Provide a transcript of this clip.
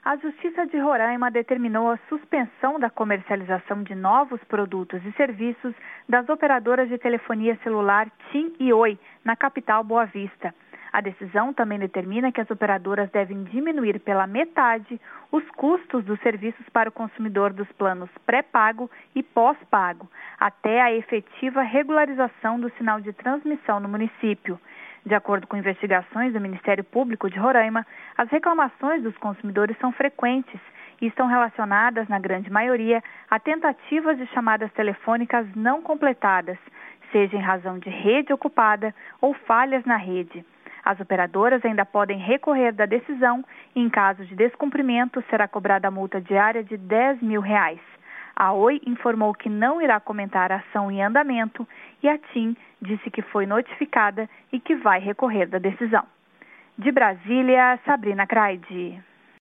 A Justiça de Roraima determinou a suspensão da comercialização de novos produtos e serviços das operadoras de telefonia celular TIM e Oi, na capital Boa Vista. A decisão também determina que as operadoras devem diminuir pela metade os custos dos serviços para o consumidor dos planos pré-pago e pós-pago, até a efetiva regularização do sinal de transmissão no município. De acordo com investigações do Ministério Público de Roraima, as reclamações dos consumidores são frequentes e estão relacionadas, na grande maioria, a tentativas de chamadas telefônicas não completadas, seja em razão de rede ocupada ou falhas na rede. As operadoras ainda podem recorrer da decisão e, em caso de descumprimento, será cobrada a multa diária de R$10 mil. A Oi informou que não irá comentar a ação em andamento e a TIM disse que foi notificada e que vai recorrer da decisão. De Brasília, Sabrina Craide.